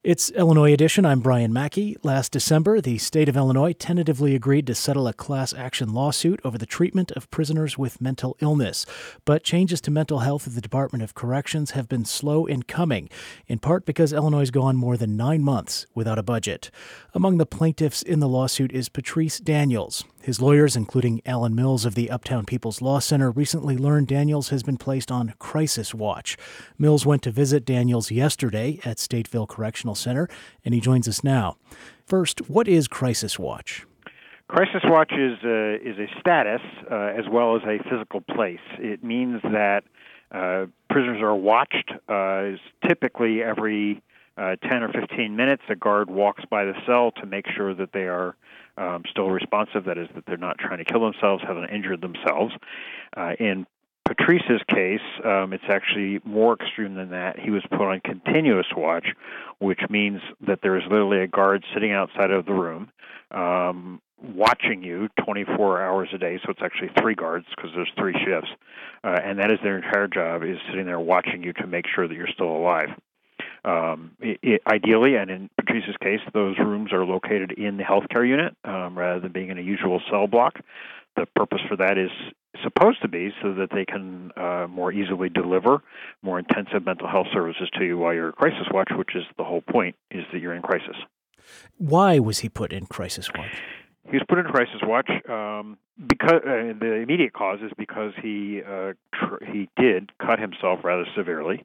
It's Illinois Edition. I'm Brian Mackey. Last December, the state of Illinois tentatively agreed to settle a class action lawsuit over the treatment of prisoners with mental illness. But changes to mental health at the Department of Corrections have been slow in coming, in part because Illinois has gone more than 9 months without a budget. Among the plaintiffs in the lawsuit is Patrice Daniels. His lawyers, including Alan Mills of the Uptown People's Law Center, recently learned Daniels has been placed on crisis watch. Mills went to visit Daniels yesterday at Stateville Correctional Center, and he joins us now. First, what is crisis watch? Crisis watch is a status as well as a physical place. It means that prisoners are watched typically every 10 or 15 minutes. A guard walks by the cell to make sure that they are still responsive, that is, that they're not trying to kill themselves, haven't injured themselves. In Patrice's case, it's actually more extreme than that. He was put on continuous watch, which means that there is literally a guard sitting outside of the room watching you 24 hours a day. So it's actually 3 guards because there's 3 shifts. And that is their entire job, is sitting there watching you to make sure that you're still alive. Ideally, and in Patrice's case, those rooms are located in the healthcare unit rather than being in a usual cell block. The purpose for that is supposed to be so that they can more easily deliver more intensive mental health services to you while you're in crisis watch, which is the whole point, is that you're in crisis. Why was he put in crisis watch? He was put in crisis watch because the immediate cause is because he did cut himself rather severely.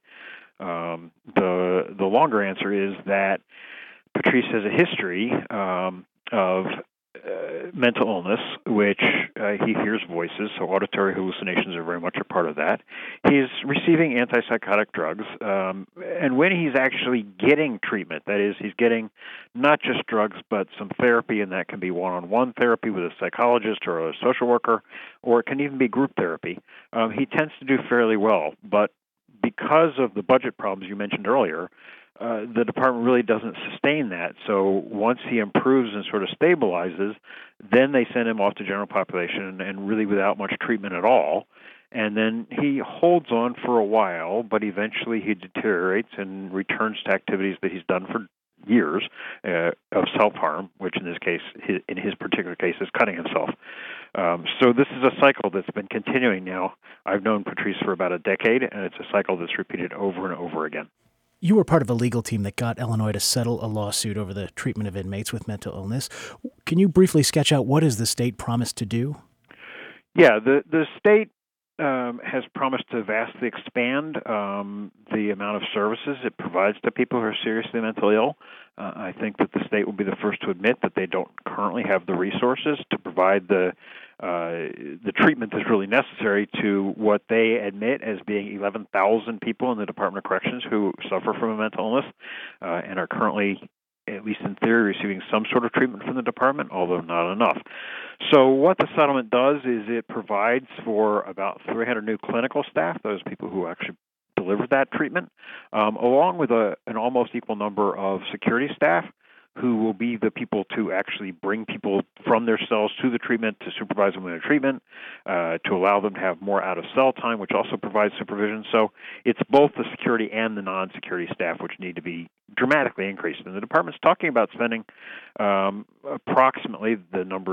The longer answer is that Patrice has a history of mental illness, which he hears voices, so auditory hallucinations are very much a part of that. He's receiving antipsychotic drugs, and when he's actually getting treatment, that is, he's getting not just drugs, but some therapy, and that can be one-on-one therapy with a psychologist or a social worker, or it can even be group therapy, he tends to do fairly well. But because of the budget problems you mentioned earlier, the department really doesn't sustain that. So once he improves and sort of stabilizes, then they send him off to general population and really without much treatment at all. And then he holds on for a while, but eventually he deteriorates and returns to activities that he's done for years of self-harm, which in this case, in his particular case, is cutting himself. So this is a cycle that's been continuing now. I've known Patrice for about a decade, and it's a cycle that's repeated over and over again. You were part of a legal team that got Illinois to settle a lawsuit over the treatment of inmates with mental illness. Can you briefly sketch out what has the state promised to do? Yeah, the state has promised to vastly expand the amount of services it provides to people who are seriously mentally ill. I think that the state will be the first to admit that they don't currently have the resources to provide the treatment that's really necessary to what they admit as being 11,000 people in the Department of Corrections who suffer from a mental illness and are currently, at least in theory, receiving some sort of treatment from the department, although not enough. So what the settlement does is it provides for about 300 new clinical staff, those people who actually deliver that treatment, along with an almost equal number of security staff who will be the people to actually bring people from their cells to the treatment, to supervise them in their treatment, to allow them to have more out-of-cell time, which also provides supervision. So it's both the security and the non-security staff which need to be dramatically increased. And the department's talking about spending approximately,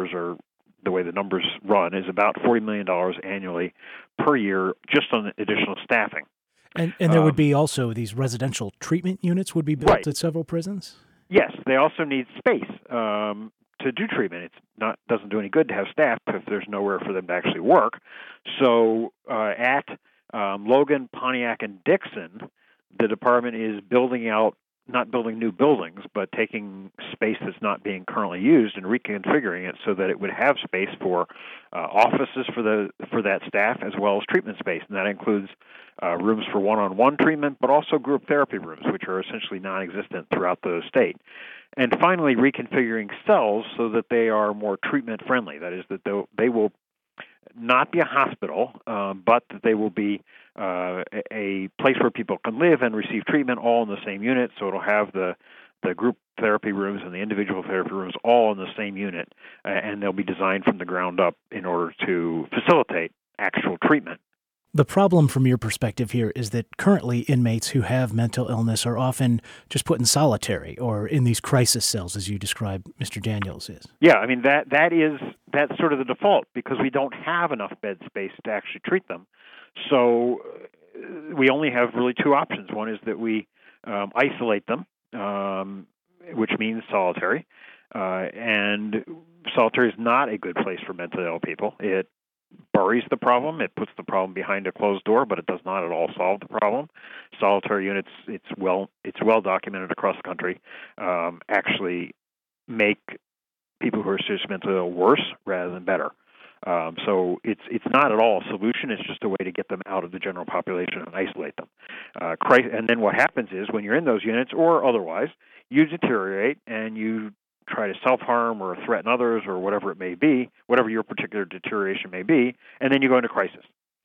the way the numbers run, is about $40 million annually per year just on additional staffing. And there would be also these residential treatment units would be built right. at several prisons? Yes, they also need space to do treatment. Doesn't do any good to have staff if there's nowhere for them to actually work. So at Logan, Pontiac, and Dixon, the department is building out, not building new buildings, but taking space that's not being currently used and reconfiguring it so that it would have space for offices for that staff as well as treatment space. And that includes rooms for one-on-one treatment, but also group therapy rooms, which are essentially non-existent throughout the state. And finally, reconfiguring cells so that they are more treatment-friendly. That is, that they will not be a hospital, but that they will be a place where people can live and receive treatment all in the same unit. So it'll have the group therapy rooms and the individual therapy rooms all in the same unit, and they'll be designed from the ground up in order to facilitate actual treatment. The problem from your perspective here is that currently inmates who have mental illness are often just put in solitary or in these crisis cells, as you describe Mr. Daniels is. Yeah, I mean, that's sort of the default because we don't have enough bed space to actually treat them. So we only have really two options. One is that we isolate them, which means solitary. And solitary is not a good place for mentally ill people. It buries the problem. It puts the problem behind a closed door, but it does not at all solve the problem. Solitary units, it's well documented across the country, actually make people who are seriously mentally ill worse rather than better. So it's not at all a solution. It's just a way to get them out of the general population and isolate them. And then what happens is when you're in those units or otherwise, you deteriorate and you try to self-harm or threaten others or whatever it may be, whatever your particular deterioration may be, and then you go into crisis.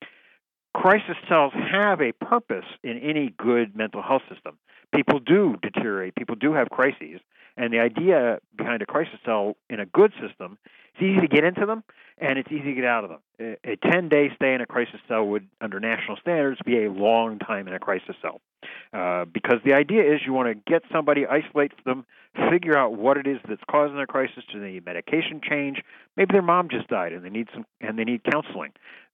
Crisis cells have a purpose in any good mental health system. People do deteriorate. People do have crises. And the idea behind a crisis cell in a good system, it's easy to get into them and it's easy to get out of them. A 10-day stay in a crisis cell would, under national standards, be a long time in a crisis cell. Because the idea is you want to get somebody, isolate them, figure out what it is that's causing their crisis. Do they need medication change? Maybe their mom just died and they need counseling.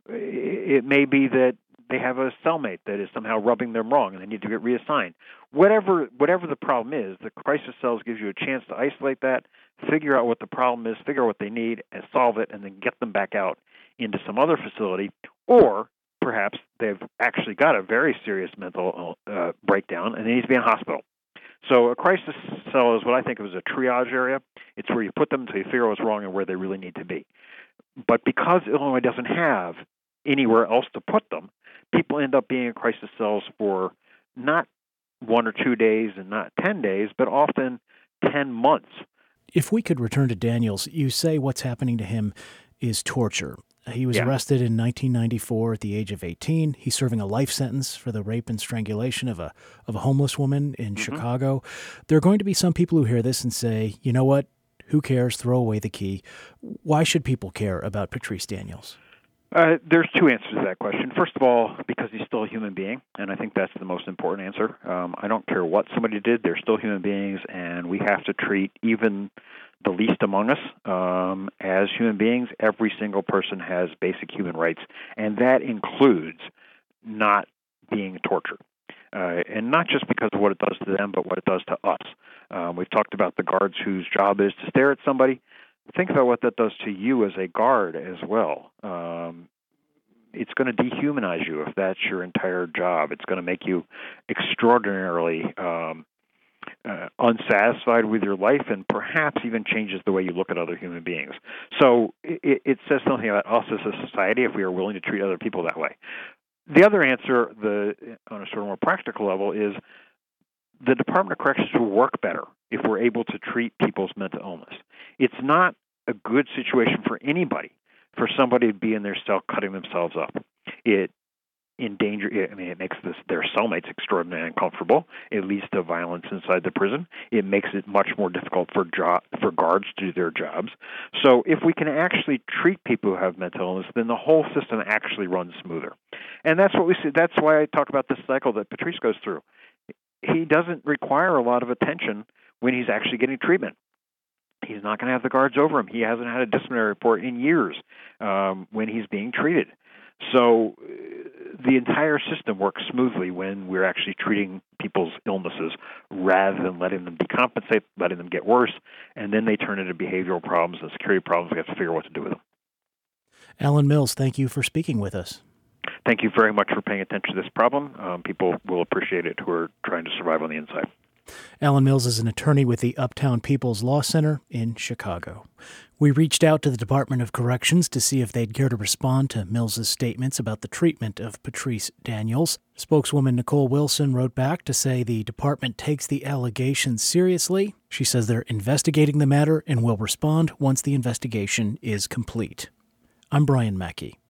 It may be that they have a cellmate that is somehow rubbing them wrong and they need to get reassigned. Whatever the problem is, the crisis cells gives you a chance to isolate that, figure out what the problem is, figure out what they need, and solve it, and then get them back out into some other facility. Or perhaps they've actually got a very serious mental breakdown and they need to be in a hospital. So a crisis cell is what I think of as a triage area. It's where you put them until you figure out what's wrong and where they really need to be. But because Illinois doesn't have anywhere else to put them, people end up being in crisis cells for not 1 or 2 days and not 10 days, but often 10 months. If we could return to Daniels, you say what's happening to him is torture. He was arrested in 1994 at the age of 18. He's serving a life sentence for the rape and strangulation of a homeless woman in Chicago. There are going to be some people who hear this and say, you know what, who cares, throw away the key. Why should people care about Patrice Daniels? There's two answers to that question. First of all, because he's still a human being, and I think that's the most important answer. I don't care what somebody did, they're still human beings, and we have to treat even the least among us as human beings. Every single person has basic human rights, and that includes not being tortured. And not just because of what it does to them, but what it does to us. We've talked about the guards whose job is to stare at somebody. Think about what that does to you as a guard as well. It's going to dehumanize you if that's your entire job. It's going to make you extraordinarily unsatisfied with your life and perhaps even changes the way you look at other human beings. So it says something about us as a society if we are willing to treat other people that way. The other answer, on a sort of more practical level, is the Department of Corrections will work better if we're able to treat people's mental illness. It's not a good situation for anybody for somebody to be in their cell cutting themselves up. It makes their cellmates extraordinarily uncomfortable. It leads to violence inside the prison. It makes it much more difficult for guards to do their jobs. So if we can actually treat people who have mental illness, then the whole system actually runs smoother. And that's what we see. That's why I talk about this cycle that Patrice goes through. He doesn't require a lot of attention when he's actually getting treatment. He's not going to have the guards over him. He hasn't had a disciplinary report in years when he's being treated. So the entire system works smoothly when we're actually treating people's illnesses rather than letting them decompensate, letting them get worse, and then they turn into behavioral problems and security problems. We have to figure out what to do with them. Alan Mills, thank you for speaking with us. Thank you very much for paying attention to this problem. People will appreciate it who are trying to survive on the inside. Alan Mills is an attorney with the Uptown People's Law Center in Chicago. We reached out to the Department of Corrections to see if they'd care to respond to Mills's statements about the treatment of Patrice Daniels. Spokeswoman Nicole Wilson wrote back to say the department takes the allegations seriously. She says they're investigating the matter and will respond once the investigation is complete. I'm Brian Mackey.